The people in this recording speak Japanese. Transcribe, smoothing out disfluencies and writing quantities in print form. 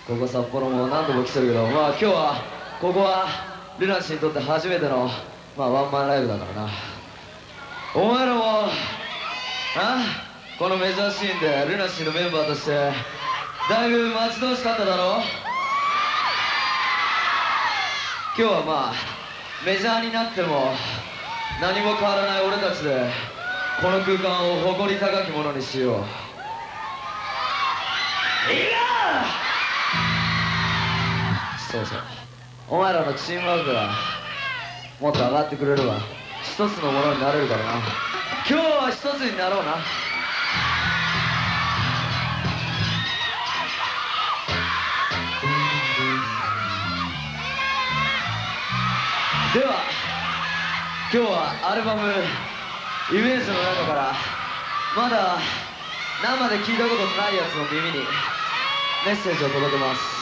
ここ札幌も何度も来てるけど、まあ今日はここはルナシーにとって初めての、まあ、ワンマンライブだからな。お前らもこのメジャーシーンでルナシーのメンバーとしてだいぶ待ち遠しかっただろう。今日はまあメジャーになっても何も変わらない俺たちでこの空間を誇り高きものにしよう。いいな。そうそう、お前らのチームワークがもっと上がってくれれば一つのものになれるからな。今日は一つになろうな。では今日はアルバム「イメージ」の中からまだ生で聞いたことのないやつの耳にメッセージを届けます。